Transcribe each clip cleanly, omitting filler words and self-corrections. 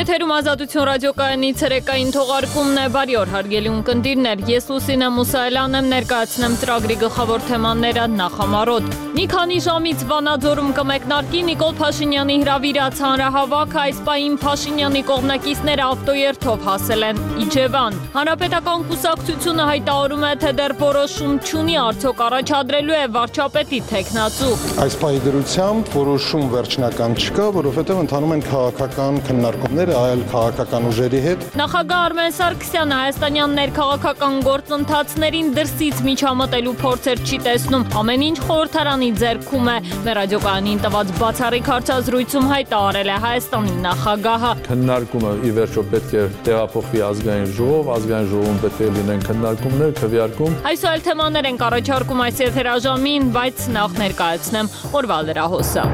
Եթերում Ազատություն ռադիոկայանի ցերեկային թողարկումն է, բարի օր հարգելի ունկնդիրներ, ես Լուսինե Մուսայելյանն եմ, ներկայացնեմ ծրագրի գլխավոր թեմաները նախամարոտ։ Մի քանի ժամից Վանաձորում կմեկնարկի Նիկոլ Փաշինյանի հրավիրած հանրահավաք, այս պահին Փաշինյանի կողմնակիցները ավտոերթով հասել են Իջևան։ Հանրապետական կուսակցությունը հայտարարում է, թե դեռ որոշում չունի, արդյոք առաջադրելու է վարչապետի թեկնածու։ Այս պահի դրությամբ որոշում վերջնական չկա, որովհետև ընթանում են քաղաքական քննարկումները այլ քաղաքական ուժերի հետ։ Նախագահ Արմեն Սարգսյանը հայաստանյան ներքաղաքական գործընթացներին դրսից միջամտելու փորձեր չի տեսնում, ամեն ինչ խորհրդարանի ձեռքում է։ Մեր ռադիոկայանին տված բացառիկ հարցազրույցում հայտարարել է Հայաստանի նախագահը։ Քննարկումը ի վերջո պետք է տեղափոխվի ազգային ժողով, ազգային ժողովում պետք է լինեն քննարկումներ, քվեարկում։ Այս այլ թեմաներ ենք առաջարկում այս եթերաժամին, բայց նախ ներկայացնեմ օրվա լրահոսը։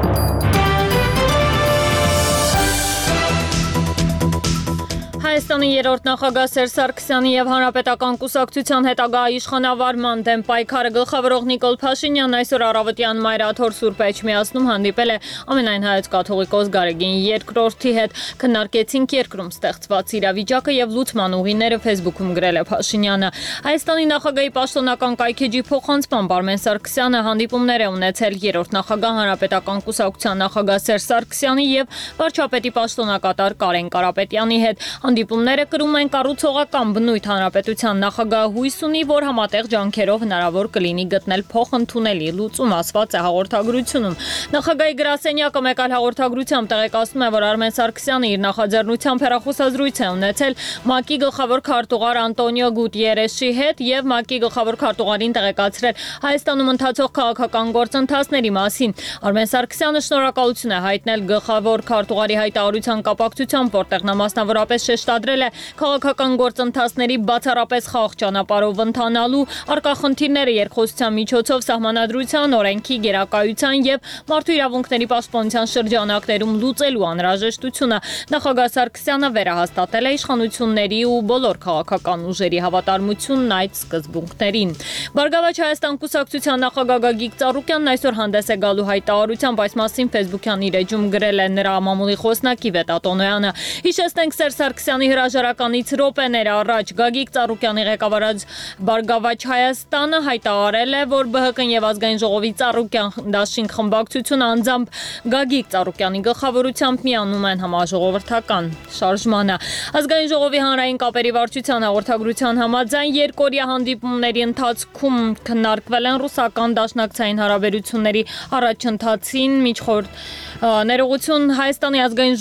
Հայաստանի երրորդ նախագահ Սերժ Սարգսյանի եւ Հանրապետական կուսակցության հետագա իշխանավարման դեմ պայքարը գլխավորող Նիկոլ Փաշինյանն այսօր առավոտյան Մայրաթոր Սուրբ Էջմիածնում հանդիպել է ամենայն հայոց կաթողիկոս Գարեգին II-ի հետ, քննարկեցինք երկրում ստեղծված իրավիճակը եւ լուծման ուղիները, Facebook-ում գրել է Փաշինյանը։ Հայաստանի նախագահի պաշտոնական կայքեջի փոխանցմամբ Արմեն Սարգսյանը հանդիպումներ է ունեցել երրորդ նախագահ Հանրապետական կուսակցության նախագահ Սերժ Սարգսյանի եւ վարչապետի պաշտոնակատար Կարեն Կարապետյանի հետ։ Հանդիպումները կրում են կառուցողական բնույթ, հանրապետության նախագահը հույս ունի, որ համատեղ ջանքերով հնարավոր կլինի գտնել փոխընդունելի լուծում, ասված է հաղորդագրությունում։ Նախագահի գրասենյակը մեկ այլ հաղորդագրությամբ տեղեկացնում է, որ Արմեն Սարգսյանը իր նախաձեռնությամբ հեռախոսազրույց է ունեցել ՄԱԿ-ի գլխավոր քարտուղար Անտոնիո Գուտիերեշի հետ եւ ՄԱԿ-ի գլխավոր քարտուղարին տեղեկացրել Հայաստանում ընթացող քաղաքական գործընթացների մասին։ Արմեն Սարգսյանը շնորհակալություն է հայտնել գլխավոր քարտուղարի հայտարարության կապակցությամբ, որտեղ նա մասնավորապես շեշտադրել է քաղաքական գործընթացների բացառապես խաղաղ ճանապարհով ընթանալու, առկա խնդիրները երկխոսության միջոցով սահմանադրության, օրենքի, գերակայության եւ մարդու իրավունքների պաշտպանության շրջանակներում լուծելու անհրաժեշտությունը։ Նախագահ Սարգսյանը վերահաստատել է իշխանությունների ու բոլոր քաղաքական ուժերի հավատարմությունն այդ սկզբունքներին։ Բարգավաճ Հայաստան կուսակցության նախագահ Գագիկ Ծառուկյանն այսօր հանդես է գալու հայտարարությամբ, այս մասին Facebook-յան իր էջում գրել է նրա մամուլի խոսնակի Վետա Տոնոյանը։ Հիշեցնենք Սերժ Սարգսյանի հրաժարականից րոպեներ առաջ Գագիկ Ծառուկյանի ղեկավարած Բարգավաճ Հայաստանը հայտարարել է, որ ԲՀԿ-ն եւ Ազգային ժողովի Ծառուկյան դաշինք խմբակցությունը անձամբ Գագիկ Ծառուկյանի գլխավորությամբ միանում են համաժողովրդական շարժմանը։ Ազգային ժողովի հանրային կապերի վարչության հաղորդագրության համաձայն երկօրյա հանդիպումների ընթացքում քննարկվել են ռուսական դաշնակցային հարաբերությունների առաջընթացին միջխորհրդ ներողություն Հայաստանի ազգային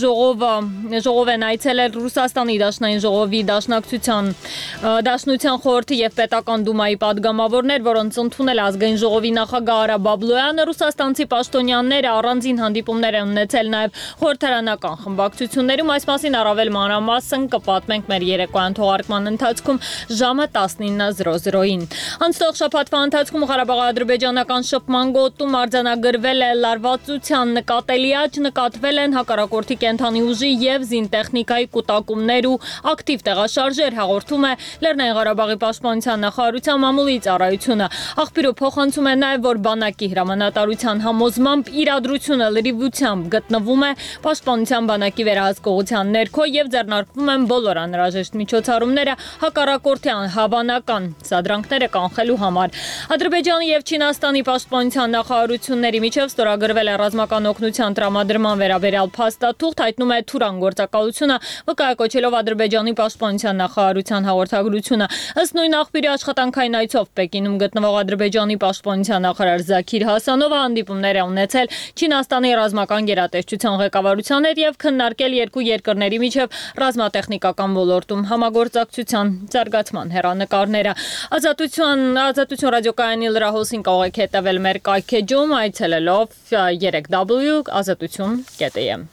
ժողով են այցելել Ռուսաստանի Դաշնային ժողովի Դաշնության խորհրդի եւ պետական դումայի падգամավորներ, որոնց ընդունել ազգային ժողովի նախագահ Արա Բաբլոյանը, ռուսաստանցի պաշտոնյաները առանձին հանդիպումներ են ունեցել նաեւ խորհրդարանական խմբակցություններում, այս մասին առավել մանրամասն կպատմենք մեր երեկոյան թողարկման ընթացքում ժամը 19:00-ին։ Անցնող շաբաթվա ընթացքում Ղարաբաղ-ադրբեջանական շփման գոտում արձանագրվել է լարվածության նկատելի աճ, նկատվել են հակառակորդի կենթանի ուժի եւ զինտեխնիկայի կուտակումներ ու ակտիվ տեղաշարժեր, հաղորդում է Լեռնային Ղարաբաղի պաշտպանության նախարարության մամուլի ծառայությունը։ Աղբյուրը փոխանցում է նաեւ, որ բանակի հրամանատարության համոզմամբ իրադրությունը լրիվությամբ գտնվում է պաշտպանության բանակի վերահսկողության ներքո եւ ձեռնարկվում են բոլոր անհրաժեշտ միջոցառումները հակառակորդի հավանական սադրանքները կանխելու համար։ Ադրբեջանի եւ Չինաստանի պաշտպանության նախարարությունների միջև ստորագրվել է ռազմական օգնության տրամադրման վերաբերյալ փաստաթուղթ, հայտնում է Թուրան գործակալությունը, վկայակոչելով Ադրբեջանի պաշտպանության նախարարության հաղորդագրությունը։ Ըստ նույն աղբյուրի աշխատանքային այցով Պեկինում գտնվող Ադրբեջանի պաշտպանության նախարար Զաքիր Հասանովը հանդիպումներ է ունեցել Չինաստանի ռազմական գերատեսչության ղեկավարության հետ եւ քննարկել երկու երկրների միջև ռազմատեխնիկական ոլորտում համագործակցության զարգացման հեռանկարները։ Ազատություն ռադիոկայանի լրահոսին կարող եք հետևել մեր կայքեջում այցելելով 3w.azatutun.am։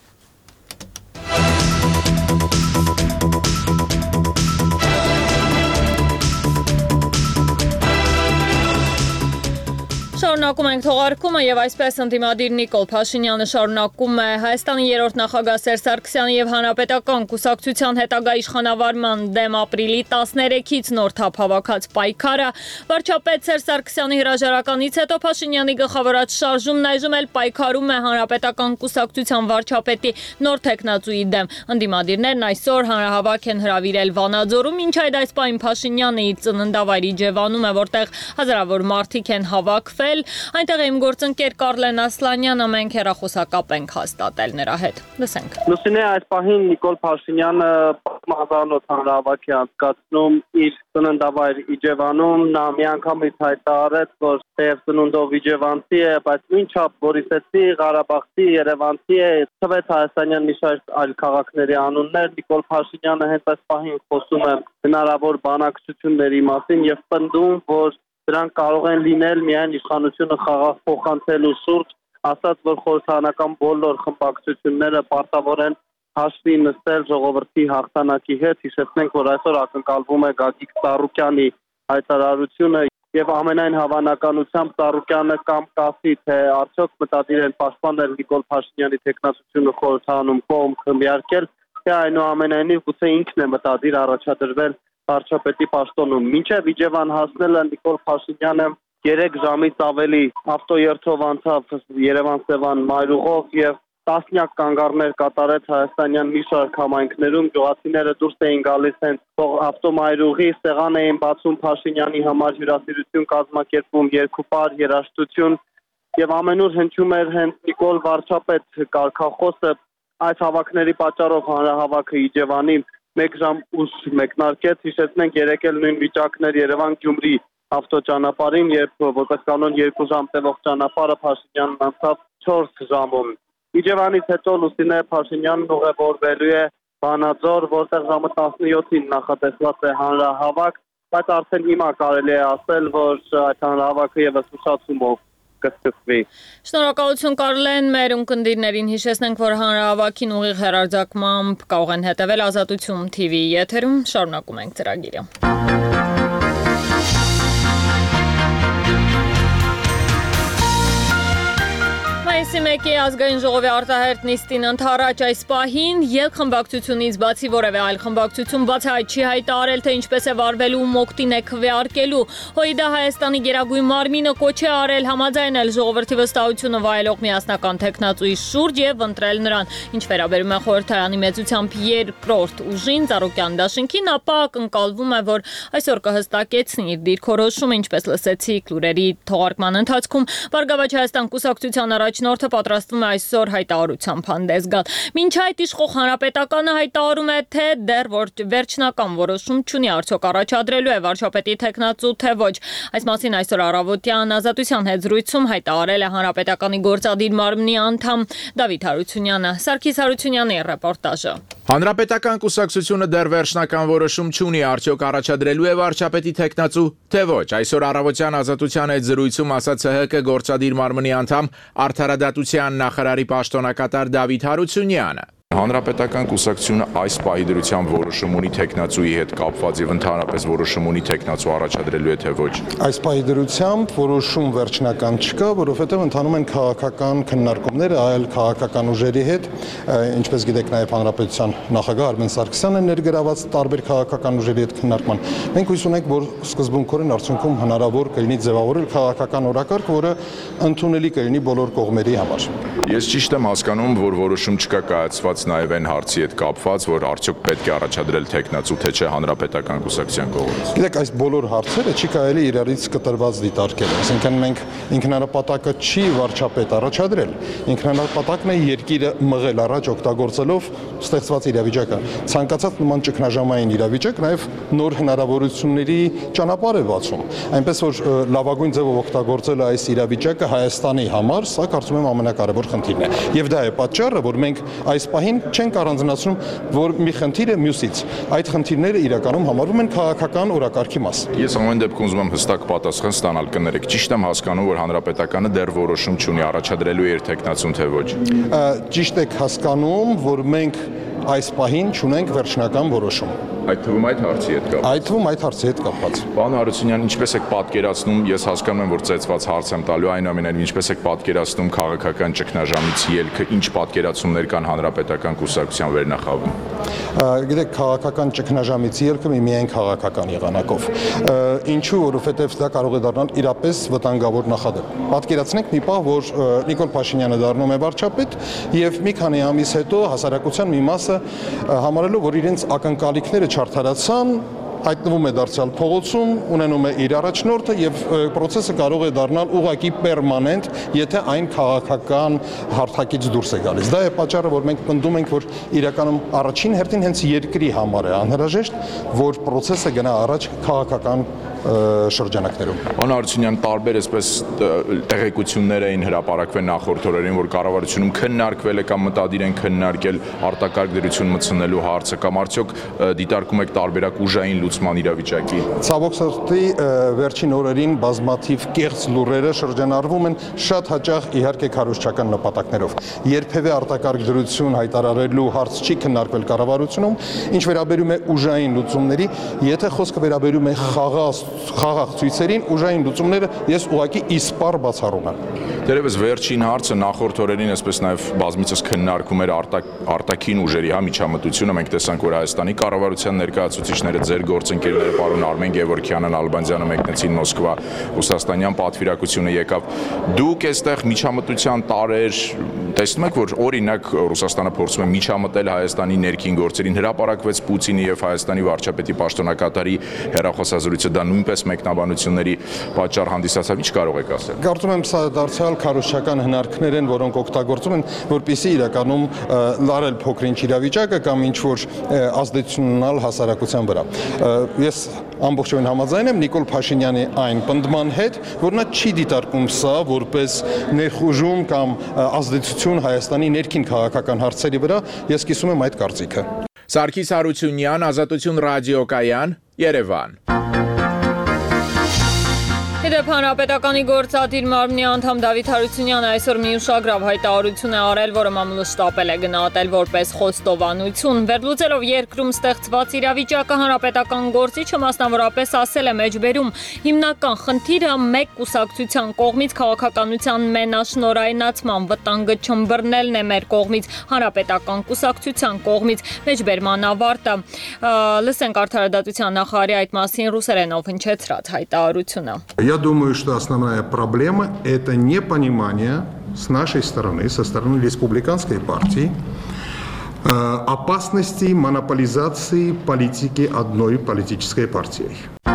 Շարունակում ենք թողարկումը եւ այսպես ընդդիմադիր Նիկոլ Փաշինյանը շարունակում է Հայաստանի երրորդ նախագահ Սերժ Սարգսյանի եւ Հանրապետական կուսակցության հետագա իշխանավարման դեմ ապրիլի 13-ից նոր թափ հավաքած պայքարը վարչապետ Սերժ Սարգսյանի հրաժարականից հետո Փաշինյանի գլխավորած շարժումն այժմ էլ պայքարում է Հանրապետական կուսակցության վարչապետի նոր տեխնացուի դեմ։ Ընդդիմադիրներն այսօր հանրահավաք են հրավիրել Վանաձորում, ինչ այդ այս պահին Փաշինյանը իր ծննդավայր Իջևանում է, որտեղ հազարավոր մարդիկ են հավաքվել։ Այնտեղ իմ գործընկեր Կարլեն Ասլանյանը, մենք հեռախոսակապ ենք հաստատել նրա հետ։ Լսենք։ Լուսինե, այս պահին Նիկոլ Փաշինյանը պատմազանոց հանրահավաք է անցկացնում իր ծննդավայր Իջևանում։ Նա միանգամից հայտարարեց, որ թեև ծնունդով իջևանցի է, բայց նույնչափ Բորիսեցի, Ղարաբաղցի, Երևանցի է, թվեց հայաստանյան մի շարք այլ քաղաքների անուններ։ Նիկոլ Փաշինյանը հենց այս պահին խոսում է հնարավոր բանակցությունների մասին եւ պնդում, որ դրանք կարող են լինել միայն իշխանությունը խաղաղ փոխանցելու շուրջ, ասաց, որ խորհրդարանական բոլոր խմբակցությունները պարտավոր են հաշվի նստել ժողովրդի հաղթանակի հետ։ Հիշեցնենք, որ այսօր ակնկալվում է Գագիկ Ծառուկյանի հայտարարությունը եւ ամենայն հավանականությամբ Ծառուկյանը կամ կասի, թե արդյոք մտադիր են պաշտպանել Նիկոլ Փաշինյանի տեխնացությունը խորհրդարանում կողմ քննարկել, թե այնուամենայնիվ գուցե ինքն է մտադիր առաջադրվել վարչապետի պաշտոնում։ Մինչև Իջևան հասնելը Նիկոլ Փաշինյանը 3 ժամից ավելի ավտոերթով անցավ Երևան-Սևան մայրուղով եւ տասնյակ կանգառներ կատարեց հայաստանյան մի շարք համայնքներում։ Գյուղացիները դուրս էին գալիս հենց ավտոմայրուղի, սեղան էին բացում Փաշինյանի համար, հյուրասիրություն կազմակերպում, երկուպար, երաժշտություն եւ ամենուր հնչում էր հենց Նիկոլ վարչապետ կարգախոսը։ Այս հավաքների պատճառով հանրահավաքը Իջևանի 1 ժամ ուշ մեկնարկեց։ Հիշեցնենք, երեկ էլ նույն վիճակներ Երևան-Գյումրի ավտոճանապարհին, երբ որպես կանոն 2 ժամ տևող ճանապարհը Փաշինյանն անցավ 4 ժամում։ Իջևանից հետո Լուսինե Փաշինյանն ուղևորվելու է Վանաձոր, որտեղ ժամը 17-ին նախատեսված է հանրահավաք, բայց արդեն հիմա կարելի է ասել, որ այդ հանրահավաքը եւս ուշացումով կսկսվի։ Շնորհակալություն Կարլեն, մեր ունկնդիրներին հիշեցնենք, որ հանրահավաքին ուղիղ հեռարձակմամբ կարող են հետևել Ազատություն TV եթերում, շարունակում ենք ծրագիրը։ Մայիսի 1-ի ազգային ժողովի արտահերթ նիստին ընդառաջ այս պահին ելքխմբակցությունից բացի որևէ այլ խմբակցություն բացահայտ չի հայտարարել, թե ինչպես է վարվելու մոկտին է քվեարկելու։ ՀՅԴ Հայաստանի Գերագույն մարմինը կոչ է արել համաձայնել ժողովրդի վստահությունը վայելող միասնական տեխնացուի շուրջ եւ ընտրել նրան։ Ինչ վերաբերում է խորհրդարանի մեծությամբ երկրորդ ուժին Ծառուկյան դաշինքին, ապա ակնկալվում է, որ այսօր կհստակեցնի իր դիրքորոշումը, ինչպես լսեցիք լուրերի թողարկման ընթացքում։ Բարգավաճ Հայաստան կուսակցության առաջնորդը պատրաստվում է այսօր հայտարարությամբ հանդես գալ։ Մինչ այդ իշխող Հանրապետականը հայտարարում է, թե դեռ վերջնական որոշում չունի, արդյոք առաջադրելու է վարչապետի տեխնացու, թե ոչ։ Այս մասին այսօր առավոտյան Ազատության հետ զրույցում հայտարարել է Հանրապետականի գործադիր մարմնի անդամ Դավիթ Հարությունյանը։ Սարգիս Հարությունյանի ռեպորտաժը։ Հանրապետական կուսակցությունը դեռ վերջնական որոշում չունի, արդյոք առաջադրելու է վարչապետի տեխնացու, թե ոչ։ Այսօր առավոտյան Ազատության հետ զրույցում ասաց ՀՀԿ գործադիր մարմնի անդամ Արդարադատության նախարարի պաշտոնակատար Դավիթ Հարությունյանը։ Հանրապետական կուսակցությունը այս պահի դրությամբ որոշում ունի տեխնացուի հետ կապված եւ ընդհանրապես որոշում ունի տեխնացու առաջադրելու է թե ոչ։ Այս պահի դրությամբ որոշում վերջնական չկա, որովհետեւ ընթանում են քաղաքական քննարկումներ այլ քաղաքական ուժերի հետ, ինչպես գիտեք նաեւ Հանրապետության նախագահ Արմեն Սարգսյանը ներգրաված տարբեր քաղաքական ուժերի հետ քննարկման։ Մենք հույս ունենք, որ սկզբունքորեն արդյունքում հնարավոր կլինի ձևավորել քաղաքական օրակարգ, որը ընդունելի կլինի բոլոր կողմերի համար։ Ես ճիշտ եմ հասկանում, որ որոշում չկա կայացված նաև այն հարցի հետ կապված, որ արդյոք պետք է առաջադրել տեխնացու, թե չէ Հանրապետական կուսակցության կողմից։ Գիտեք, այս բոլոր հարցերը չի կարելի իրարից կտրված դիտարկել։ Այսինքն մենք ինքնանպատակը չի վարչապետ առաջադրել, ինքնանպատակն է երկիրը մղել առաջ օգտագործելով ստեղծված իրավիճակը։ Ցանկացած նման ճգնաժամային իրավիճակ նաև նոր հնարավորությունների ճանապարհ է բացում։ Այնպես որ լավագույն ձևով օգտագործել այս իրավիճակը Հայաստանի համար, սա կարծում եմ ամենակարևոր խնդիրն է։ Եվ դա է պատճառը, որ մենք այս պահին չենք առանձնացնում, որ մի խնդիր է մյուսից։ Այդ խնդիրները իրականում համարվում են քաղաքական օրակարգի մաս։ Ես ամեն դեպքում ուզում եմ հստակ պատասխան ստանալ, կներեք, ճիշտ եմ հասկանում, որ Հանրապետականը դեռ որոշում չունի առաջադրելու իր տեխնացուն թե ոչ։ Ճիշտ եք հասկանում, որ մենք այս պահին չունենք վերջնական որոշում։ Այդ թվում այդ հարցի հետ կապված։ Այդ թվում այդ հարցի հետ կապված։ Պարոն Հարությունյան, ինչպես եք պատկերացնում, ես հասկանում եմ, որ ծեծված հարց եմ տալու, այնուամենայնիվ ինչպես եք պատկերացնում քաղաքական ճգնաժամից ելքը, ինչ պատկերացումներ կան հանրապետական կուսակցության վերնախավում։ Գիտեք, քաղաքական ճգնաժամից ելքը միայն քաղաքական եղանակով։ Ինչու, որովհետև դա կարող է դառնալ իրապես վտանգավոր նախադեպ։ Պատկերացնենք մի պահ, որ Նիկոլ Փաշինյանը դառնում է վարչապետ եւ մի քանի ամիս հետո հասարակության մի մասը համարելով, որ իրենց ակնկալիքները չարդարացան, հայտնվում է դարձյալ փողոցում, ունենում է իր առաջնորդը եւ process-ը կարող է դառնալ ուղղակի պերմանենտ, եթե այն քաղաքական հարթակից դուրս է գալիս։ Դա է պատճառը, որ մենք պնդում ենք, որ իրականում առաջին հերթին հենց երկրի համար է անհրաժեշտ, որ process-ը գնա առաջ քաղաքական շրջանակներում։ Պարոն Հարությունյան, տարբեր այսպես տեղեկություններ էին հրապարակվել նախորդ օրերին, որ կառավարությունում քննարկվել է կամ մտադիր են քննարկել արտակարգ դրություն մտցնելու հարցը, կամ արդյոք դիտարկում եք տարբերակ ուժային լուծման իրավիճակի։ Ցավոք սրտի վերջին օրերին բազմաթիվ կեղծ լուրերը շրջանառվում են շատ հաճախ իհարկե քարոզչական նպատակներով։ Երբևէ արտակարգ դրություն հայտարարելու հարց չի քննարկվել կառավարությունում, ինչ վերաբերում է ուժային լուծումների, եթե խոսքը վերաբերում է խաղաղ ցույցերին, ուժային լուծումները ես ուղղակի իսպառ բացառում եմ։ Դերևս վերջին հարցը նախորդ օրերին այսպես նաև բազմիցս քննարկում էր արտաքին ուժերի միջամտությունը, մենք տեսանք, որ Հայաստանի կառավարության ներկայացուցիչները, ձեր գործընկերները պարոն Արմեն Գևորգյանն, Ալբանդյանը մեկնեցին Մոսկվա, Ռուսաստանյան պատվիրակությունը եկավ։ Դուք այստեղ միջամտության տարեր տեսնում եք, որ օրինակ Ռուսաստանը փորձում է միջամտել Հայաստանի ներքին գործերին, հրապարակվեց Պուտինի եւ Հայաստանի վարչապետի պաշտոնակատարի հեռախոսազրույցը, դա նույնպես մեկնաբանությունների պատճառ հանդիսացավ, ինչ կարող եք ասել։ Կարծում եմ սա դարձյալ քարոզչական հնարքներ են, որոնք օգտագործում են, որպեսզի իրականում լարել փոքրինչ իրավիճակը կամ ինչ որ ազդեցություն ունենալ հասարակության վրա։ Ես ամբողջովին համաձայն եմ Նիկոլ Փաշինյանի այն պնդման հետ, որ նա չի դիտարկում սա որպես ներխուժում կամ ազդեցություն Հայաստանի ներքին քաղաքական հարցերի վրա, ես կիսում եմ այդ կարծիքը։ Սարգիս Հարությունյան, Ազատություն ռադիոկայան, Երևան։ Իդեպ Հանրապետականի գործադիր մարմնի անդամ Դավիթ Հարությունյանը այսօր մի ուշագրավ հայտարարություն է արել, որը մամուլը շտապել է գնահատել որպես խոստովանություն։ Վերլուծելով երկրում ստեղծված իրավիճակը, հանրապետական գործիչը մասնավորապես ասել է մեջբերում. հիմնական խնդիրը մեկ կուսակցության կողմից քաղաքականության մենաշնորհայնացման վտանգը չըմբռնելն է մեր կողմից, հանրապետական կուսակցության կողմից, մեջբերման аварта։ Լսենք արդարադատության նախարարի այդ մասին ռուսերենով հնչեցրած հայտարարությունը։ Я думаю, что основная проблема – это непонимание с нашей стороны, со стороны республиканской партии, опасности монополизации политики одной политической партией.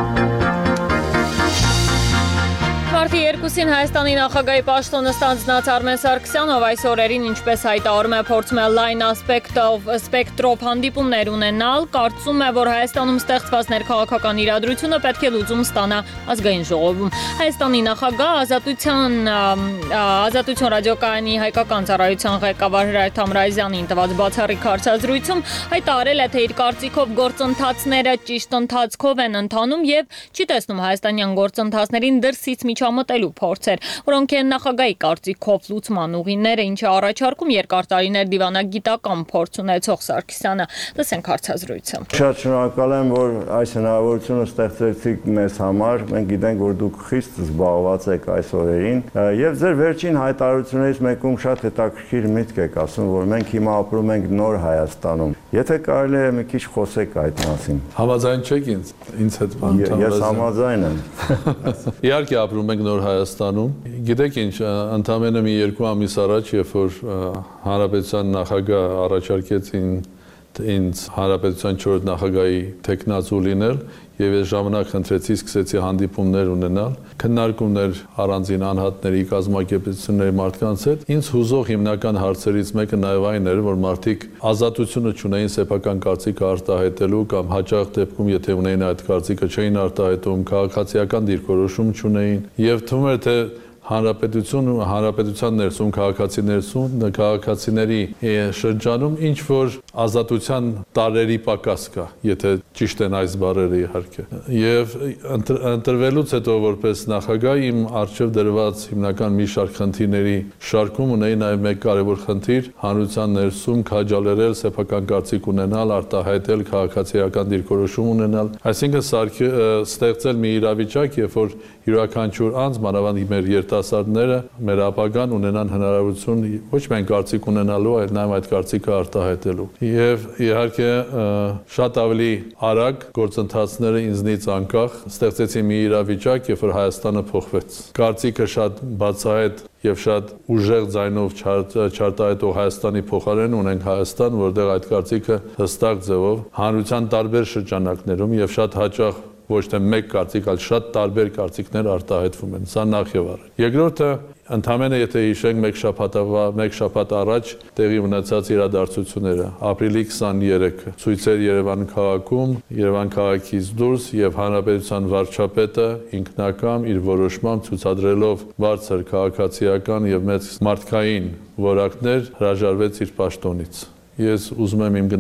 Մարտի 2-ին Հայաստանի նախագահի պաշտոնը ստանձնած Արմեն Սարգսյանով այս օրերին, ինչպես հայտարարում է, փորձում է լայն սպեկտրով հանդիպումներ ունենալ, կարծում է, որ Հայաստանում ստեղծված ներքաղաքական իրադրությունը պետք է լուծում ստանա ազգային ժողովում։ Հայաստանի նախագահ Ազատություն ռադիոկայանի հայկական ծառայության ղեկավար Հրայր Թամրազյանին տված բացառիկ հարցազրույցում հայտարարել է, թե իր կարծիքով գործընթացները ճիշտ ընթացքով են ընթանում եւ չի տեսնում հայաստանյան գործընթացներին դրսից միջամտելու փորձեր, որոնք են նախագահի կարծիքով լուծման ուղիները, ինչը առաջարկում երկար տարիներ դիվանագիտական փորձ ունեցող Սարգսյանը։ Լսենք հարցազրույցը։ Շատ շնորհակալ եմ, որ այս հնարավորությունը ստեղծեցիք մեզ համար։ Մենք գիտենք, որ դուք խիստ զբաղված եք այս օրերին, եւ ձեր վերջին հայտարարություններից մեկում շատ հետաքրքիր միտք եք ասում, որ մենք հիմա ապրում ենք նոր Հայաստանում։ Եթե կարելի է մի քիչ խոսեք այդ մասին։ Համաձայն չեք ինձ հետ բան։ Ես համաձայն եմ։ Իհարկե ապրում ենք նոր Հայաստանում։ Գիտեք ինչ, ընդամենը մի 2 ամիս առաջ, երբ որ հանրապետության նախագահ առաջարկեց ինձ հանրապետության 4 նախագահի տեխնացու լինել, եւ ես ժամանակ խնդրեցի, սկսեցի հանդիպումներ ունենալ, քննարկումներ առանձին անհատների, կազմակերպությունների մարդկանց հետ։ Ինձ հուզող հիմնական հարցերից մեկը նաեւ այն էր, որ մարդիկ ազատությունը չունեին սեփական կարծիքը արտահայտելու կամ հաճախ դեպքում, եթե ունեին այդ կարծիքը, չէին արտահայտում, քաղաքացիական դիրքորոշում չունեին եւ թվում էր, թե հանրապետության ներսում քաղաքացիների շրջանում ինչ որ ազատության տարերի պակաս կա, եթե ճիշտ են այս բառերը իհարկե։ Եվ ընտրվելուց հետո որպես նախագահ իմ առջև դրված հիմնական մի շարք խնդիրների շարքում ունեի նաև մեկ կարևոր խնդիր՝ հանրության ներսում քաջալերել, սեփական կարծիք ունենալ, արտահայտել, քաղաքացիական դիրքորոշում ունենալ, այսինքն ստեղծել մի իրավիճակ, երբ որ յուրաքանչյուր անձ, մանավանդ մեր երիտասարդները, մեր ապագան ունենան հնարավորություն ոչ միայն կարծիք ունենալու, այլ նաև այդ կարծիքը արտահայտելու։ Եվ իհարկե շատ ավելի արագ գործընթացները ինձնից անկախ ստեղծեցի մի իրավիճակ, երբ որ Հայաստանը փոխվեց։ Կարծիքը շատ բացահայտ եւ շատ ուժեղ ձայնով չարտահայտող Հայաստանի փոխարեն ունենք Հայաստան, որտեղ այդ կարծիքը հստակ ձևով հանրության տարբեր շրջանակներում եւ շատ հաճախ ոչ թե մեկ կարծիք, այլ շատ տարբեր կարծիքներ արտահայտվում են։ Սա նախ եւ առաջ։ Երկրորդը, ընդհանրապես եթե հիշենք մեկ շաբաթ առաջ տեղի ունեցած իրադարձությունները, ապրիլի 23-ը, ցույցեր Երևան քաղաքում, Երևան քաղաքից դուրս եւ հանրապետության վարչապետը ինքնակամ իր որոշմամբ ցուցադրելով բարձր քաղաքացիական եւ մեծ մարդկային որակներ հրաժարվեց իր պաշտոնից։ Ես ուզում եմ իմ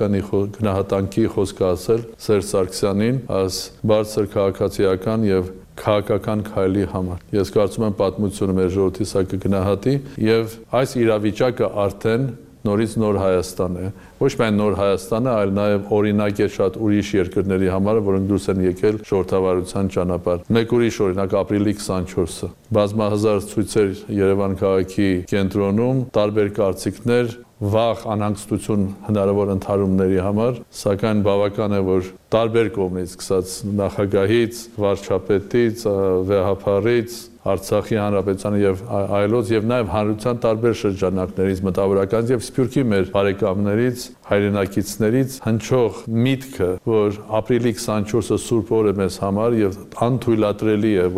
գնահատանքի խոսքը ասել Սերժ Սարգսյանին, այս բարձր քաղաքացիական եւ քաղաքական քայլի համար։ Ես կարծում եմ պատմությունը մեր ժողովրդի սա կգնահատի եւ այս իրավիճակը արդեն նորից նոր Հայաստան է։ Ոչ միայն նոր Հայաստանը, այլ նաև օրինակ է շատ ուրիշ երկրների համար, որոնք դուրս են եկել ժողովրդավարության ճանապարհ։ Մեկ ուրիշ օրինակ ապրիլի 24-ը։ Բազմահազար ցույցեր Երևան քաղաքի կենտրոնում, տարբեր կարծիքներ, վաղ անհանգստություն հնարավոր ընդհարումների համար, սակայն բավական է, որ տարբեր կողմից, սկսած նախագահից, վարչապետից, վեհապարից, Արցախի հանրապետության եւ այլոց եւ նաեւ հանրության տարբեր շրջանակներից, մտավորականից եւ Սփյուռքի մեր բարեկամներից, հայրենակիցներից հնչող միտքը, որ ապրիլի 24-ը սուրբ օր է մեզ համար եւ անթույլատրելի է,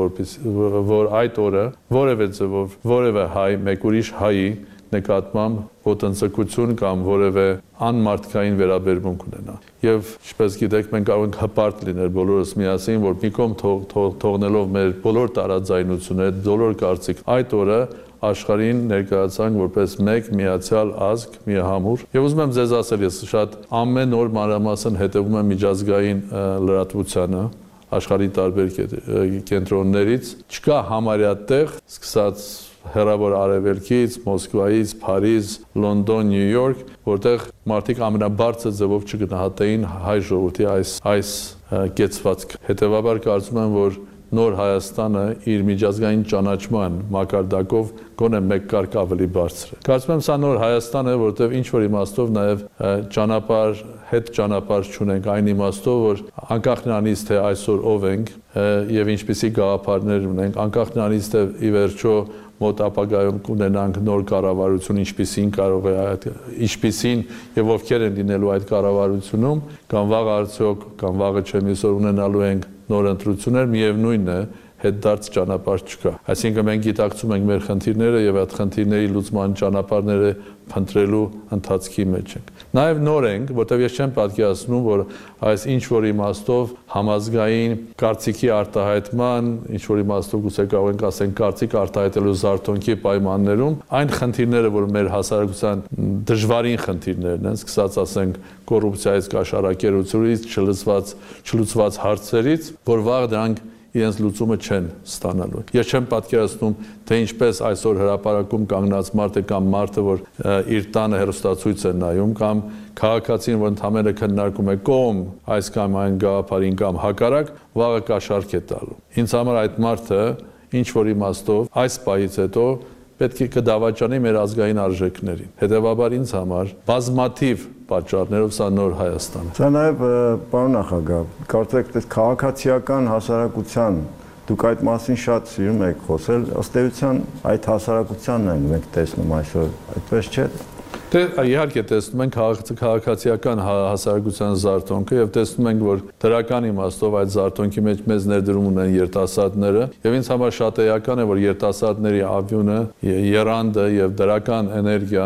որ այդ օրը որևէ ձևով որևէ հայ, մեկ ուրիշ հայի նկատմամբ ոտնձգություն կամ որևէ անմարդկային վերաբերմունք ունենա։ Եվ ինչպես գիտեք, մենք կարող ենք հպարտ լինել բոլորս միասին, որ մի կողմ թողնելով մեր բոլոր տարաձայնությունները, բոլոր կարծիք, այդ օրը աշխարհին ներկայացանք որպես մեկ միացյալ ազգ, միահամուռ։ Եվ ուզում եմ ձեզ ասել, ես շատ ամեն օր մանրամասն հետևում եմ միջազգային լրատվությանը, աշխարհի տարբեր կենտրոններից, չկա համարյա տեղ, սկսած հեռավոր արևելքից, Մոսկվայից, Փարիզ, Լոնդոն, Նյու Յորք, որտեղ մարդիկ ամենաբարձր ձևով չգնահատեին հայ ժողովրդի այս կեցվածքը։ Հետևաբար կարծում եմ, որ նոր Հայաստանը իր միջազգային ճանաչման մակարդակով գոնե մեկ կարգ ավելի բարձր է։ Կարծում եմ սա նոր Հայաստան է, որտեղ ինչ որ իմաստով նաև ճանապարհ չունենք այն իմաստով, որ անկախ նրանից թե այսօր ով ենք եւ ինչպիսի գաղափարներ ունենք, անկախ նրանից թե ի վերջո մոտ ապագայում կունենանք նոր կառավարություն, ինչպիսին եւ ովքեր են լինելու այդ կառավարությունում, կամ վաղ արդյոք, կամ վաղը չեմ իսօր ունենալու ենք նոր ընտրություններ, միևնույնն է, հետդարձ ճանապարհ չկա։ Այսինքն մենք գիտակցում ենք մեր խնդիրները եւ այդ խնդիրների լուծման ճանապարհները փնտրելու ընթացքի մեջ ենք։ Նաեւ նոր ենք, որտեղ ես չեմ պատկերացնում, որ այս ինչ որ իմաստով համազգային կարծիքի արտահայտման, ինչ որ իմաստով գուցե կարող ենք ասենք կարծիք արտահայտելու զարթոնքի պայմաններում, այն խնդիրները, որ մեր հասարակության դժվարին խնդիրներն են, սկսած ասենք կոռուպցիայից, կաշառակերությունից, չլուծված հարցերից, որ վաղ դրանք իրենց լուծումը չեն ստանալու։ Ես չեմ պատկերացնում, թե ինչպես այսօր հրապարակում կանգնած մարդը կամ մարդը, որ իր տանը հեռուստացույց է նայում, կամ քաղաքացին, որ ընդհանրապես քննարկում է կողմ այս կամ այն գաղափարին կամ հակառակ, վաղը կաշառք է տալու։ Ինձ համար այդ մարդը ինչ որ իմաստով այս պահից հետո պետք է կդավաճանի մեր ազգային արժեքներին։ Հետևաբար ինձ համար բազմաթիվ պատճառներով սա նոր Հայաստան է։ Սա նաև պարոն նախագահ, կարծեք թե քաղաքացիական հասարակության դուք այդ մասին շատ սիրում եք խոսել, ըստ էության այդ հասարակությանն ենք մենք տեսնում այսօր, այդպես չէ՞։ Դե իհարկե տեսնում ենք քաղաքացիական հասարակության զարթոնքը եւ տեսնում ենք, որ դրական իմաստով այդ զարթոնքի մեջ մեծ ներդրում ունեն երիտասարդները եւ ինձ համար շատ էական է, որ երիտասարդների ավյունը, եռանդը եւ դրական էներգիան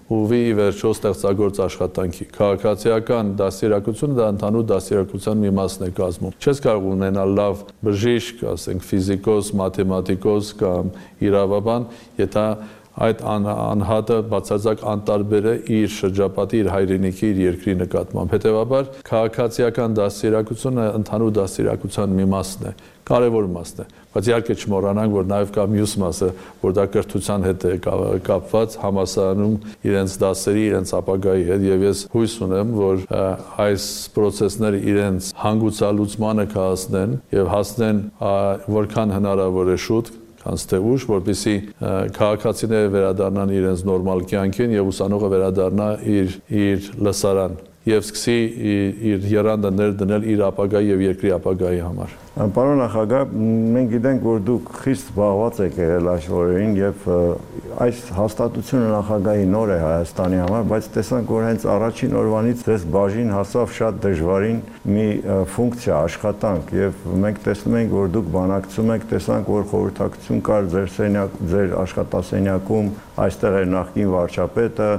ուղղվի ի վերջո ստեղծագործ աշխատանքի։ Քաղաքացիական դաստիարակությունը դա ընդհանուր դաստիարակության մի մասն է կազմում։ Չես կարող ունենալ լավ բժիշկ, ասենք ֆիզիկոս, մաթեմատիկոս կամ իրավաբան, եթե այդ անհատը բացարձակ անտարբեր է իր շրջապատի, իր հայրենիքի, իր երկրի նկատմամբ։ Հետևաբար քաղաքացիական դաստիարակությունը ընդհանուր դաստիարակության մի մասն է, կարևոր մասն է, բայց իհարկե չմոռանանք, որ նաև կա մյուս մասը, որ դա կրթության հետ է կապված, համալսարանում իրենց դասերի, իրենց ապագայի հետ, եւ ես հույս ունեմ, որ այս process-ները իրենց հանգուցալուծմանը կհասնեն եւ հասնեն որքան հնարավոր է շուտ թե ուշ, որպեսզի քաղաքացիները վերադառնան իրենց նորմալ կյանքին եւ ուսանողը վերադառնա իր լսարան եւ սկսի իր եռանդը ներդնել իր ապագայի եւ երկրի ապագայի համար։ Պարոն նախագահ, մենք գիտենք, որ դուք խիստ զբաղված եք եղել այս օրերին եւ այս հաստատությունը նախագահի նոր է Հայաստանի համար, բայց տեսանք, որ հենց առաջին օրվանից ձեզ բաժին հասավ շատ դժվարին մի ֆունկցիա, աշխատանք եւ մենք տեսնում ենք, որ դուք բանակցում եք, տեսանք, որ խորհրդակցություն կար ձեր աշխատասենյակում, այստեղ էր նախկին վարչապետը,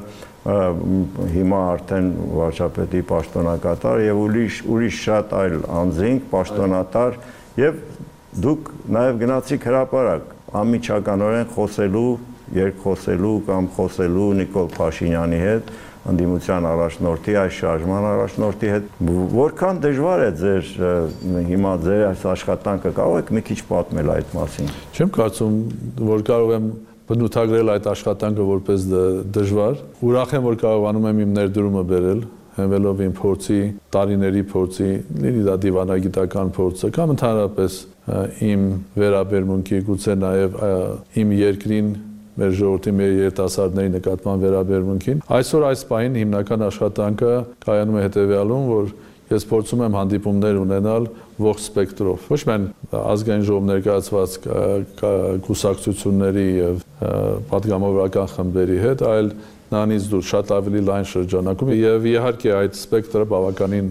հիմա արդեն վարչապետի պաշտոնակատար եւ ուրիշ շատ այլ անձինք, պաշտոնատար եւ դուք նաեւ գնացիք հրապարակ անմիջականորեն խոսելու, երկխոսելու կամ խոսելու Նիկոլ Փաշինյանի հետ, ընդդիմության առաջնորդի, այս շարժման առաջնորդի հետ։ Որքան դժվար է ձեր հիմա ձեր այս աշխատանքը, կարող եք մի քիչ պատմել այդ մասին։ Չեմ կարծում, որ կարող եմ բնութագրել այդ աշխատանքը որպես դժվար։ Ուրախ եմ, որ կարողանում եմ իմ ներդրումը բերել, հենվելով իմ փորձի, տարիների փորձի, լինի դա դիվանագիտական փորձը, կամ ընդհանրապես իմ վերաբերմունքի, գուցե նաև իմ երկրին, մեր ժողովրդի, մեր երիտասարդների նկատմամբ վերաբերմունքին։ Այսօր այս պահին հիմնական աշխատանքը կայանում է հետևյալում, որ ես փորձում եմ հանդիպումներ ունենալ ողջ սպեկտրով, ոչ միայն ազգային ժողով ներկայացված կուսակցությունների եւ պատգամավորական խմբերի հետ, այլ նրանից դուրս շատ ավելի լայն շրջանակում եւ իհարկե այդ սպեկտրը բավականին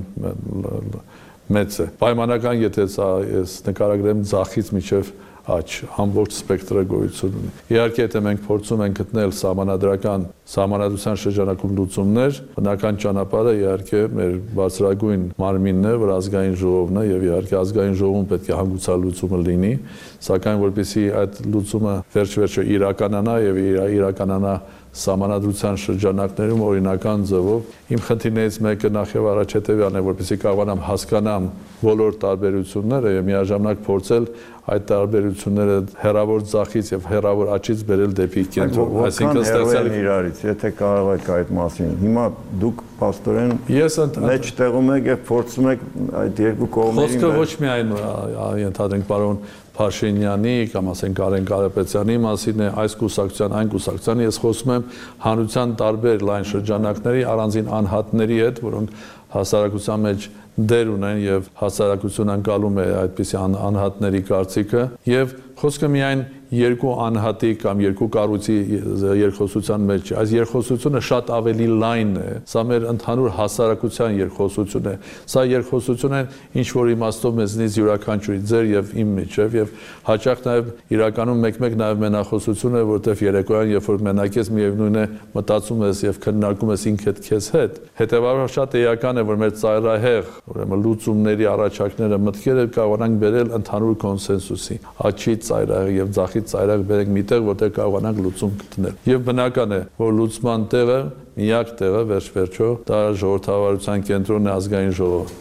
մեծ է։ Պայմանական, եթե ես նկարագրեմ ձախից մինչեւ աջ, ամբողջ սպեկտրը գոյություն ունի։ Իհարկե, եթե մենք փորձում ենք գտնել սահմանադրության շրջանակում լուծումներ, բնական ճանապարհը իհարկե մեր բարձրագույն մարմինն է, որ ազգային ժողովն է եւ իհարկե ազգային ժողովում պետք է հանգուցալուծումը լինի, սակայն որպեսզի այդ լուծումը վերջ-վերջո իրականանա եւ իրականանա սահմանադրության շրջանակներում օրինական ձևով իմ խնդիրներից մեկը նախ եւ առաջ հետեւյալն է, որպեսզի կարողանամ հասկանամ բոլոր տարբերությունները եւ միաժամանակ փորձել այդ տարբերությունները հերավոր ձախից եւ հերավոր աճից բերել դեպի կենտրոն, այսինքն ստեղծել իրարից, եթե կարող եք այդ մասին։ Հիմա դուք փաստորեն մեջտեղում եք եւ փորձում եք այդ երկու կողմերի խոսքը ոչ միայն ենթադրենք պարոն Փաշինյանի կամ ասենք Արեն Կարապետյանի մասին է, այս կուսակցության, այն կուսակցության, ես խոսում եմ հանրության տարբեր լայն շրջանակների առանձին անհատների հետ, որոնք հասարակության մեջ դեր ունեն եւ հասարակությունը անցալում է այդպիսի անհատների կարծիքը եւ խոսքը միայն երկու անհատի կամ երկու կառույցի երկխոսության մեջ այս երկխոսությունը շատ ավելի լայն է, սա մեր ընդհանուր հասարակության երկխոսություն է, սա երկխոսություն է ինչ որ իմաստով մեզնից յուրաքանչյուրի ձեր եւ իմ միջեւ եւ հաճախ նաեւ իրականում մեկ-մեկ նաեւ մենախոսություն է, որտեղ երեկոյան երբ որ մենակ ես միևնույն է մտածում ես եւ քննարկում ես ինքդ քեզ հետ, հետեւաբար շատ էական է, որ մեր ծայրահեղ ուրեմն լուծումների առաջարկները մտքերը կարողանանք բերել ընդհանուր կոնսենսուսի, աչի ծայրահեղ եւ ձախի ծայրահեղ բերենք միտեղ, որտեղ կարողանանք լուծում գտնել։ Եվ բնական է, որ լուծման տեղը, միակ տեղը վերջ-վերջո դա ժողովրդավարության կենտրոնն է, ազգային ժողովը։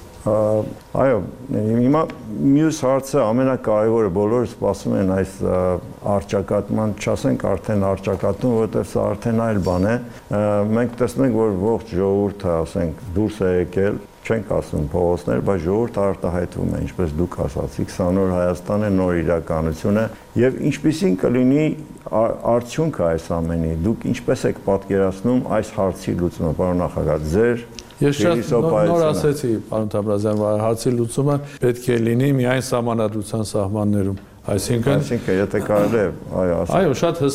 Այո, հիմա մյուս հարցը ամենակարևորը, բոլորը սպասում են այս առճակատման, չասենք արդեն առճակատում, որովհետև սա արդեն այլ բան է։ Մենք տեսնում ենք, որ ողջ ժողովուրդը, ասենք, դուրս է եկել, չենք ասում փողոցներ, բայց ժողովուրդը արտահայտվում է, ինչպես դուք ասացիք, սա նոր Հայաստան է, նոր իրականություն է, եւ ինչպիսին կլինի արդյունքը այս ամենի։ Դուք ինչպես եք պատկերացնում այս հարցի լուծումը, պարոն նախագահ, ձեր Ես շատ նոր ասեցի, պարոն Թամրազյան, հարցի լուծումը պետք է լինի միայն սահմանադրության սահմաններում։ Այսինքն, եթե կարելի է, այո, այո, շատ հստակ։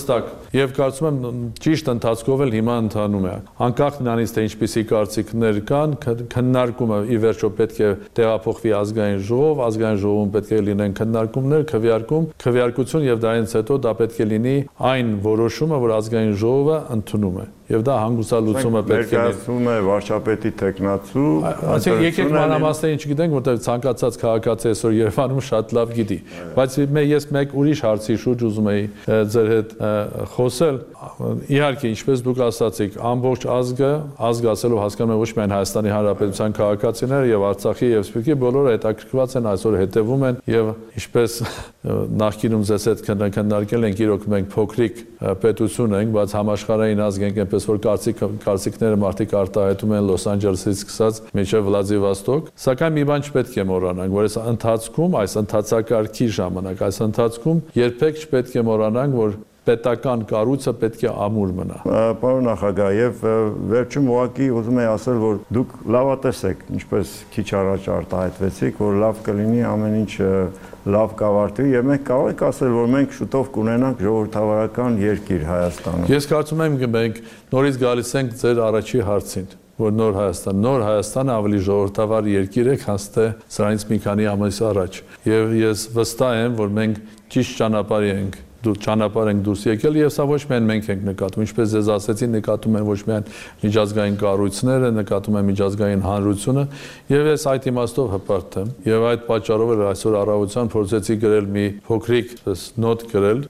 Եվ կարծում եմ ճիշտ ընթացքով էլ հիմա ընթանում է։ Անկախ նրանից թե ինչպիսի կարծիքներ կան, քննարկումը ի վերջո պետք է տեղափոխվի ազգային ժողով, ազգային ժողովում պետք է լինեն քննարկումներ, քվեարկություն եւ դրանից հետո դա պետք է լինի այն որոշումը, որ ազգային ժողովը ընդունում է։ Եվ դա հանգուցալուծումը պետք է ներկայացում է վարչապետի տեխնացու։ Այսինքն եկեք մանրամասներին չգիտենք, որտեղ ցանկացած քաղաքացի այսօր Երևանում շատ լավ գիտի։ Բայց ես մեկ ուրիշ հարցի շուրջ ուզում էի ձեր հետ խոսել։ Իհարկե, ինչպես դուք ասացիք, ամբողջ ազգ ասելով հասկանում եմ ոչ միայն Հայաստանի Հանրապետության քաղաքացիները եւ Արցախի եւ Սփյուռքի բոլորը հետաքրքրված են այսօր հետևում են եւ ինչպես նախկինում ձեզ հետ քննարկել ենք, իրոք մենք փոքրիկ պետություն ենք, բայց համաշխարհային ազգ ենք, այնպես որ կարծիքները մարդիկ արտահայտում են Լոս Անջելեսից սկսած մինչև Վլադիվոստոկ, սակայն մի բան չպետք է մոռանանք, որ այս ընթացքում, այս ընթացակարգի ժամանակ, այս ընթացքում երբեք չպետք է մոռանանք, որ պետական կառույցը պետք է ամուր մնա։ Պարոն նախագահ, եւ վերջում ուղղակի ուզում եմ ասել, որ դուք լավատես եք, ինչպես քիչ առաջ արտահայտվեցիք, որ լավ կլինի ամեն ինչ լավ կավարտվի եւ մենք կարող ենք ասել, որ մենք շուտով կունենանք ժողովրդավարական երկիր Հայաստանում։ Ես կարծում եմ, որ մենք նորից գալիս ենք ձեր առաջի հարցին, որ նոր Հայաստանը ավելի ժողովրդավար երկիր է, քան թե սրանից մի քանի ամիս առաջ։ Եվ ես վստահ եմ, որ մենք ճիշտ ճանապարհի ենք ճանապարհ ենք դուրս եկել եւ սա ոչ միայն մենք ենք նկատում, ինչպես ես ասացի, նկատում են ոչ միայն միջազգային կառույցները, նկատում են միջազգային հանրությունը եւ ես այդ իմաստով հպարտ եմ եւ այդ պատճառով էլ այսօր առավոտյան փորձեցի գրել մի փոքրիկ նոտ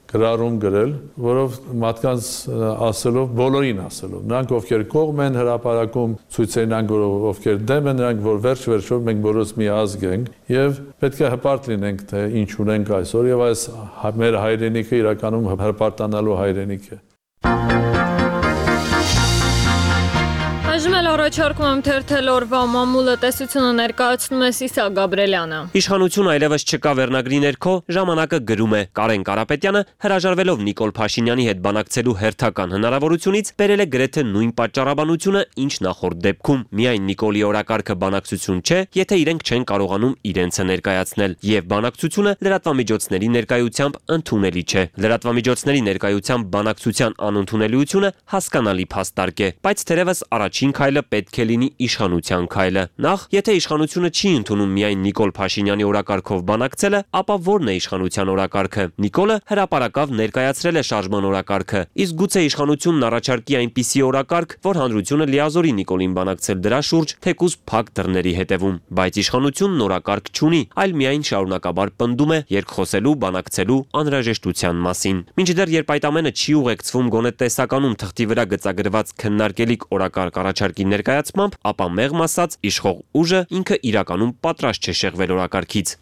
գրել, որով մարդկանց ասելով, բոլորին ասելով, նրանք ովքեր կողմ են հրապարակում ցույցերին, ովքեր դեմ են, նրանք որ վերջ-վերջով մենք բոլորս մի ազգ ենք եւ պետք է հպարտ լինենք թե ինչ ունենք այսօր եւ այս մեր հայրենիքը իրականում հրապարտանալու հայրենիք է։ Այժմ էլ առաջարկում եմ թերթել օրվա մամուլը տեսությունը ներկայացնում է Սիսակ Գաբրելյանը։ Իշխանություն այլևս չկա վերնագրի ներքո ժամանակը գրում է։ Կարեն Կարապետյանը հրաժարվելով Նիկոլ Փաշինյանի հետ բանակցելու հերթական հնարավորությունից բերել է գրեթե նույն պատճառաբանությունը, ինչ նախորդ դեպքում։ Միայն Նիկոլի օրակարգը բանակցություն չէ, եթե իրենք չեն կարողանում իրենցը ներկայացնել, եւ բանակցությունը լրատվամիջոցների ներկայությամբ ընդունելի չէ։ Լրատվամիջոցների ներկայությամբ բանակցության անընդունելիությունը հասկանալի փաստարկ է, բայց թերևս առաջին քայլը պետք է լինի իշխանության քայլը։ Նախ, եթե իշխանությունը չի ընդունում միայն Նիկոլ Փաշինյանի օրակարգով բանակցելը, ապա ո՞րն է իշխանության օրակարգը։ Նիկոլը հրապարակավ ներկայացրել է շարժման օրակարգը, իսկ գուցե իշխանությունն առաջարկի այնպիսի օրակարգ, որ հանրությունը լիազորի Նիկոլին բանակցել դրա շուրջ, թեկուզ փակ դռների հետևում։ Բայց իշխանությունն օրակարգ չունի, այլ միայն շարունակաբար պնդում է երկխոսելու, բանակցելու անհրաժեշտության մասին։ Մինչդեռ երբ այդ ամենը չի ուղեկցվում գոնե տեսականում թղթի վրա գծագրված քննարկելիք օրակարգ առաջարկի ներկայացմամբ, ապա մեղմ ասած իշխող ուժը ինքը իրականում պատրաստ չէ շեղվել օրակարգից։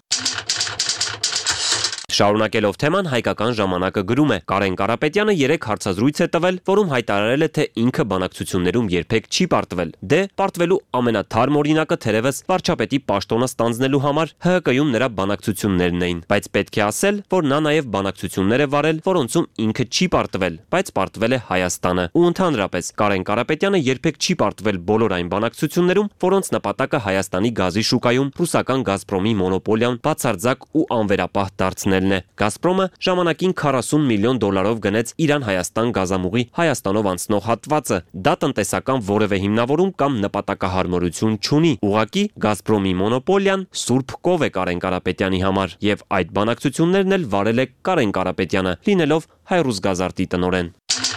Շարունակելով թեման, Հայկական ժամանակը գրում է. Կարեն Կարապետյանը 3 հարցազրույց է տվել, որում հայտարարել է, թե ինքը բանակցություններում երբեք չի պարտվել։ Դե, պարտվելու ամենաթարմ օրինակը թերևս վարչապետի պաշտոնը ստանձնելու համար ՀՀԿ-ում նրա բանակցություններն էին, բայց պետք է ասել, որ նա նաև բանակցություններ է վարել, որոնցում ինքը չի պարտվել, բայց պարտվել է Հայաստանը։ Ու ընդհանրապես Կարեն Կարապետյանը երբեք չի պարտվել բոլոր այն բանակցություններում, որոնց նպատակը Հայաստանի գազի շուկայում ռուսական Գազպրոմի մոնոպոլիան բացարձակ ու անվերապահ դարձնելն է։ Գազպրոմը ժամանակին 40 միլիոն դոլարով գնեց Իրան-Հայաստան գազամուղի Հայաստանով անցնող հատվածը։ Դա տնտեսական որևէ հիմնավորում կամ նպատակահարմարություն չունի։ Ուղղակի Գազպրոմի մոնոպոլիան սուրբ կով է Կարեն Կարապետյանի համար, եւ այդ բանակցություններն էլ վարել է Կարեն Կարապետյանը, լինելով Հայրուսգազարտի տնօրեն։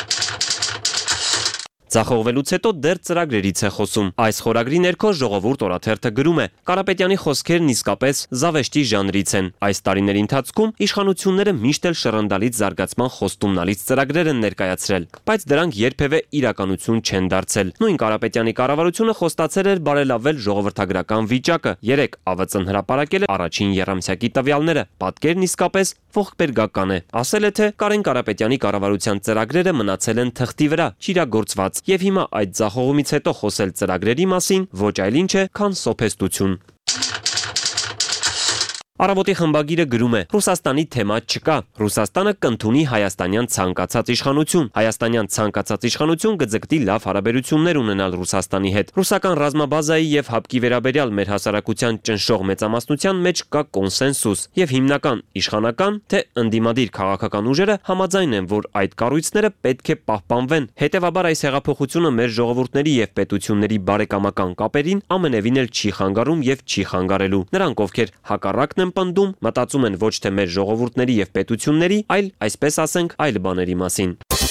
Ձախողվելուց հետո դեռ ծրագրերից է խոսում։ Այս խորագրի ներքո Ժողովուրդ օրաթերթը գրում է. Կարապետյանի խոսքերն իսկապես զավեշտի ժանրից են։ Այս տարիների ընթացքում իշխանությունները միշտ էլ շռնդալից զարգացման խոստումնալից ծրագրեր են ներկայացրել, բայց դրանք երբևէ իրականություն չեն դարձել։ Նույն Կարապետյանի կառավարությունը խոստացել էր բարելավել ժողովրդագրական վիճակը։ 3 ԱՎԾ-ն հրապարակել է առաջին եռամսյակի տվյալները։ Պատկերն իսկապես ողբերգական է։ Ասել է, թե Կարեն Կարապետյանի կառավարության ծրագրերը մնացել են թղթի վրա, չիրագործված, եւ հիմա այդ ձախողումից հետո խոսել ծրագրերի մասին ոչ այլ ինչ է, քան սոփեստություն։ Առավոտի խմբագիրը գրում է. Ռուսաստանի թեմա չկա։ Ռուսաստանը կընդունի հայաստանյան ցանկացած իշխանություն։ Հայաստանյան ցանկացած իշխանություն կձգտի լավ հարաբերություններ ունենալ Ռուսաստանի հետ։ Ռուսական ռազմաբազայի եւ հապկի վերաբերյալ մեր հասարակության ճնշող մեծամասնության մեջ կա կոնսենսուս եւ հիմնական իշխանական թե ընդդիմադիր քաղաքական ուժերը համաձայն են, որ այդ կառույցները պետք է պահպանվեն։ Հետևաբար այս հեղափոխությունը մեր ժողովուրդների եւ պետությունների բարեկամական կապերին ամենևին էլ չի խանգարում եւ չի խանգարելու։ Նրանք, ովքեր հակառակն են պնդում, մտածում են ոչ թե մեր ժողովուրդների եւ պետությունների, այլ այսպես ասենք այլ բաների մասին։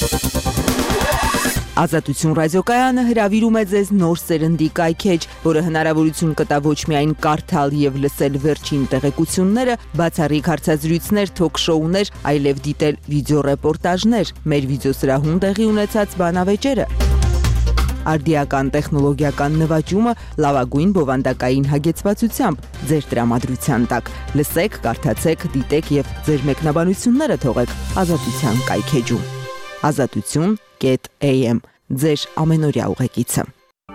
Ազատություն ռադիոկայանը հրավիրում է ձեզ նոր սերնդի կայքեջ, որը հնարավորություն կտա ոչ միայն կարդալ եւ լսել վերջին տեղեկությունները, բացառիկ հարցազրույցներ, թոք-շոուներ, այլև դիտել վիդեոռեպորտաժներ, մեր վիդեոսրահում տեղի ունեցած բանավեճերը։ Արդիական տեխնոլոգիական նվաճումը լավագույն բովանդակային հագեցվածությամբ ձեր տրամադրության տակ։ Լսեք, կարդացեք, դիտեք եւ ձեր մեկնաբանությունները թողեք Ազատության կայքեջում։ Azatutun.am ձեր ամենօրյա ուղեկիցը։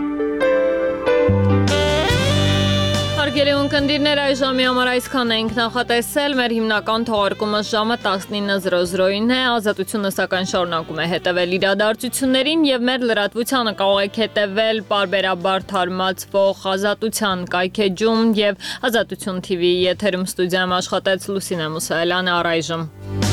Հարգելի ունկնդիրներ, այս ժամի համար այսքան ենք նախատեսել, մեր հիմնական թողարկումը ժամը 19:00-ին է, Ազատությունը սակայն շարունակում է հետևել իրադարձություններին եւ մեր լրատվությանը կարող եք հետևել պարբերաբար թարմացվող Ազատության կայքեջում եւ Ազատություն TV-ի եթերում ստուդիայում աշխատեց Լուսինե Մուսայելյանը, առայժմ